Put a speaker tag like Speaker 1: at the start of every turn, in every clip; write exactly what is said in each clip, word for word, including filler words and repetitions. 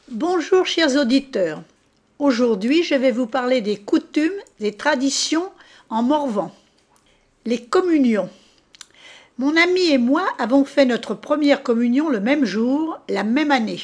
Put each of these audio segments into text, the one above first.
Speaker 1: Bonjour chers auditeurs, aujourd'hui je vais vous parler des coutumes et traditions en Morvan. Les communions. Mon ami et moi avons fait notre première communion le même jour, la même année.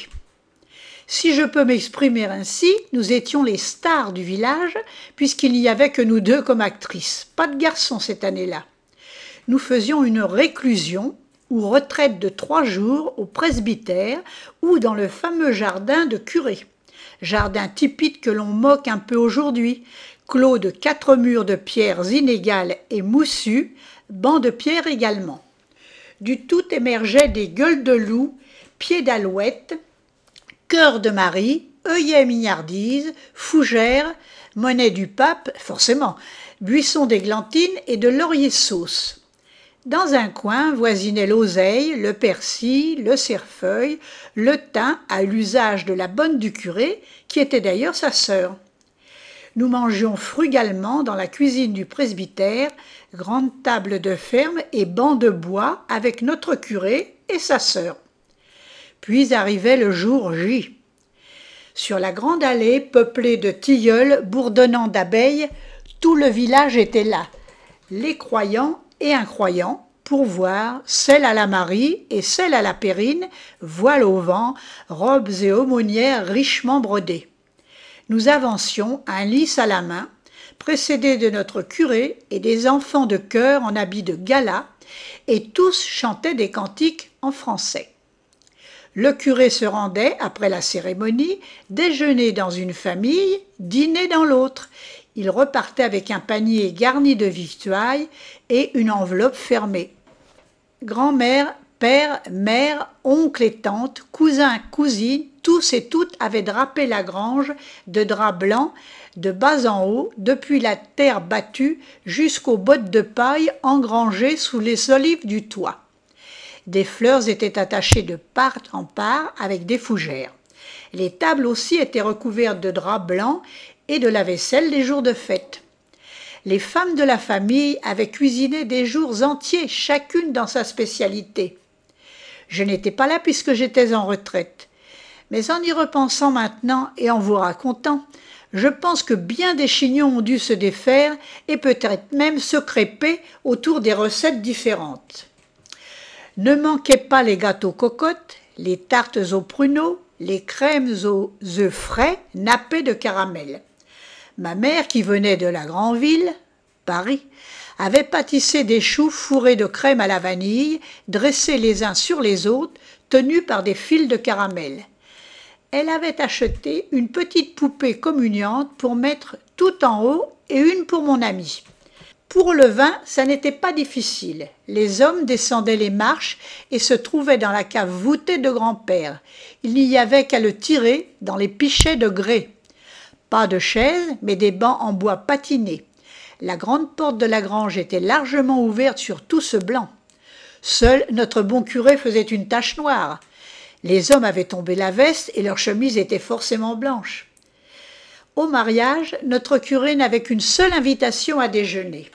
Speaker 1: Si je peux m'exprimer ainsi, nous étions les stars du village puisqu'il n'y avait que nous deux comme actrices, pas de garçons cette année-là. Nous faisions une réclusion ou retraite de trois jours au presbytère ou dans le fameux jardin de curé. Jardin typique que l'on moque un peu aujourd'hui, clos de quatre murs de pierres inégales et moussues, bancs de pierre également. Du tout émergeaient des gueules de loup, pieds d'alouette, cœur de Marie, œillets mignardise, fougères, monnaie du pape, forcément, buisson d'églantine et de laurier sauce. Dans un coin voisinaient l'oseille, le persil, le cerfeuil, le thym à l'usage de la bonne du curé, qui était d'ailleurs sa sœur. Nous mangions frugalement dans la cuisine du presbytère, grande table de ferme et banc de bois avec notre curé et sa sœur. Puis arrivait le jour J. Sur la grande allée peuplée de tilleuls bourdonnant d'abeilles, tout le village était là, les croyants et incroyants, pour voir celle à la Marie et celle à la Périne, voile au vent, robes et aumônières richement brodées. Nous avancions, un lys à la main, précédés de notre curé et des enfants de chœur en habits de gala, et tous chantaient des cantiques en français. Le curé se rendait, après la cérémonie, déjeuner dans une famille, dîner dans l'autre. Il repartait avec un panier garni de victuailles et une enveloppe fermée. Grand-mère, père, mère, oncle et tante, cousins, cousines, tous et toutes avaient drapé la grange de drap blanc, de bas en haut, depuis la terre battue jusqu'aux bottes de paille engrangées sous les olives du toit. Des fleurs étaient attachées de part en part avec des fougères. Les tables aussi étaient recouvertes de drap blanc et de la vaisselle les jours de fête. Les femmes de la famille avaient cuisiné des jours entiers, chacune dans sa spécialité. Je n'étais pas là puisque j'étais en retraite. Mais en y repensant maintenant et en vous racontant, je pense que bien des chignons ont dû se défaire et peut-être même se crêper autour des recettes différentes. Ne manquaient pas les gâteaux cocottes, les tartes aux pruneaux, les crèmes aux œufs frais nappés de caramel. Ma mère, qui venait de la grande ville, Paris, avait pâtissé des choux fourrés de crème à la vanille, dressés les uns sur les autres, tenus par des fils de caramel. Elle avait acheté une petite poupée communiante pour mettre tout en haut et une pour mon ami. Pour le vin, ça n'était pas difficile. Les hommes descendaient les marches et se trouvaient dans la cave voûtée de grand-père. Il n'y avait qu'à le tirer dans les pichets de grès. Pas de chaises, mais des bancs en bois patiné. La grande porte de la grange était largement ouverte sur tout ce blanc. Seul notre bon curé faisait une tache noire. Les hommes avaient tombé la veste et leurs chemises étaient forcément blanches. Au mariage, notre curé n'avait qu'une seule invitation à déjeuner.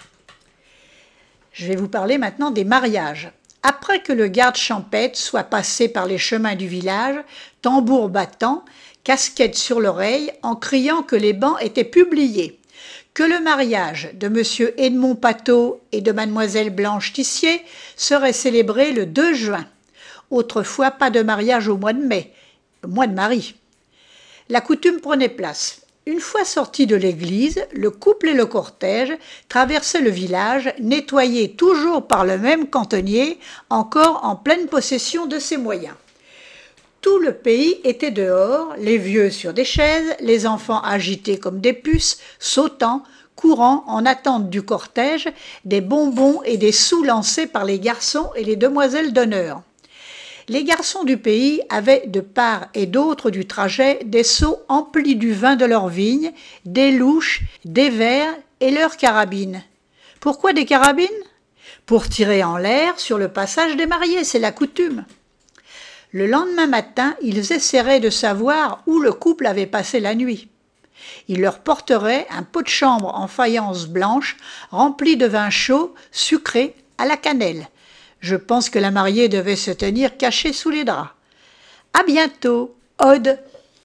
Speaker 1: Je vais vous parler maintenant des mariages. Après que le garde champêtre soit passé par les chemins du village, tambour battant, casquette sur l'oreille, en criant que les bans étaient publiés, que le mariage de monsieur Edmond Pateau et de mademoiselle Blanche Tissier serait célébré le deux juin. Autrefois, pas de mariage au mois de mai, le mois de Marie. La coutume prenait place. Une fois sortis de l'église, le couple et le cortège traversaient le village, nettoyé toujours par le même cantonnier, encore en pleine possession de ses moyens. Tout le pays était dehors, les vieux sur des chaises, les enfants agités comme des puces, sautant, courant en attente du cortège, des bonbons et des sous lancés par les garçons et les demoiselles d'honneur. Les garçons du pays avaient de part et d'autre du trajet des seaux emplis du vin de leur vigne, des louches, des verres et leurs carabines. Pourquoi des carabines? Pour tirer en l'air sur le passage des mariés, c'est la coutume. Le lendemain matin, ils essaieraient de savoir où le couple avait passé la nuit. Ils leur porteraient un pot de chambre en faïence blanche rempli de vin chaud, sucré, à la cannelle. Je pense que la mariée devait se tenir cachée sous les draps. À bientôt, Aude.